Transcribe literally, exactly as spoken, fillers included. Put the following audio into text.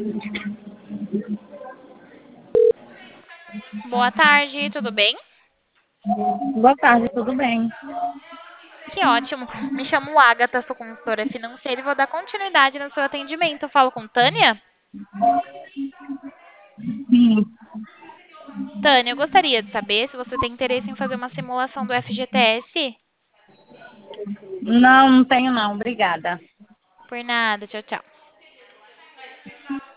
Boa tarde, tudo bem? Boa tarde, tudo bem? Que ótimo. Me chamo Agatha, sou consultora financeira e vou dar continuidade no seu atendimento. Eu falo com Tânia? Sim. Tânia, eu gostaria de saber se você tem interesse em fazer uma simulação do F G T S. Não, não tenho não, obrigada. Por nada, tchau, tchau.